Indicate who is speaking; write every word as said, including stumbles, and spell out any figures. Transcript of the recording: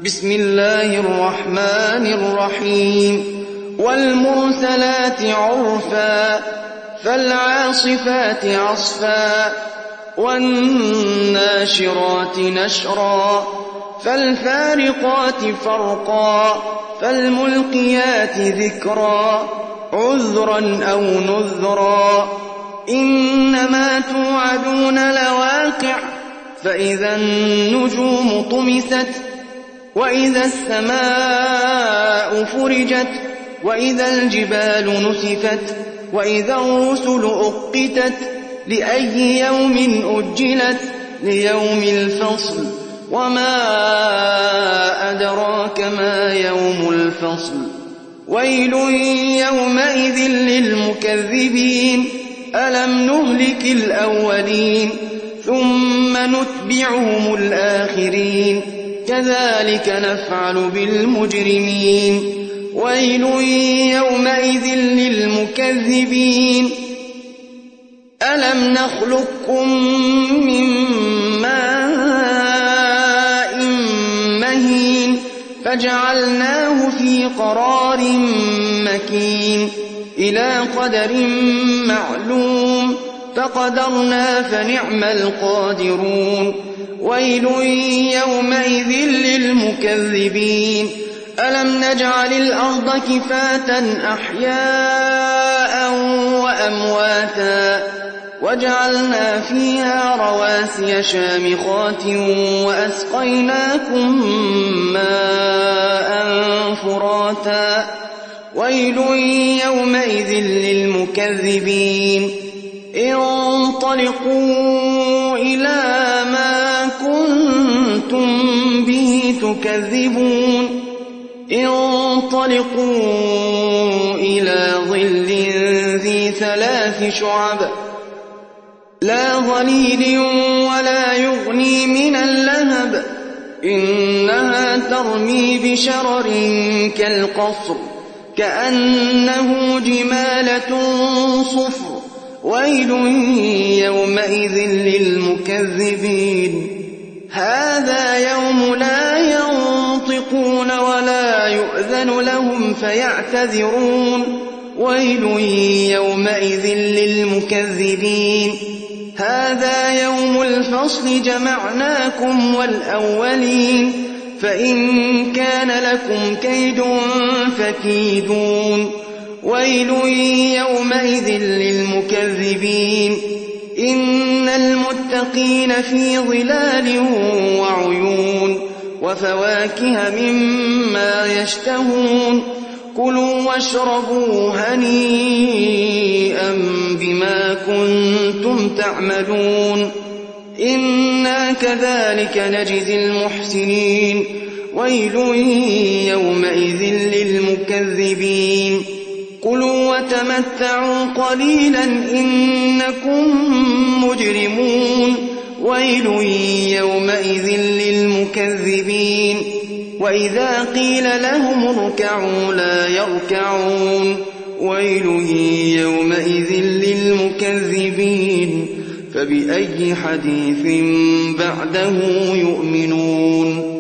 Speaker 1: بسم الله الرحمن الرحيم والمرسلات عرفا فالعاصفات عصفا والناشرات نشرا فالفارقات فرقا فالملقيات ذكرا عذرا أو نذرا إنما توعدون لواقع فإذا النجوم طمست وإذا السماء فرجت وإذا الجبال نسفت وإذا الرسل أقتت لأي يوم أجلت ليوم الفصل وما أدراك ما يوم الفصل ويل يومئذ للمكذبين ألم نهلك الأولين ثم نتبعهم الآخرين كذلك نفعل بالمجرمين ويل يومئذ للمكذبين ألم نخلقكم من ماء مهين فجعلناه في قرار مكين إلى قدر معلوم فقدرنا فنعم القادرون ويل يومئذ للمكذبين ألم نجعل الأرض كفاة أحياء وأمواتا وجعلنا فيها رواسي شامخات وأسقيناكم ماء فراتا ويل يومئذ للمكذبين انطلقوا إلى ما كنتم به تكذبون انطلقوا إلى ظل ذي ثلاث شعب لا ظليل ولا يغني من اللهب إنها ترمي بشرر كالقصر كأنه جمالة صفر ويل يومئذ للمكذبين هذا يوم لا ينطقون ولا يؤذن لهم فيعتذرون ويل يومئذ للمكذبين هذا يوم الفصل جمعناكم والأولين فإن كان لكم كيد فكيدون ويل يومئذ للمكذبين إن المتقين في ظلال وعيون وفواكه مما يشتهون كلوا واشربوا هنيئا بما كنتم تعملون إنا كذلك نجزي المحسنين ويل يومئذ للمكذبين كلوا وتمتعوا قليلا إنكم مجرمون ويل يومئذ للمكذبين وإذا قيل لهم اركعوا لا يركعون ويل يومئذ للمكذبين فبأي حديث بعده يؤمنون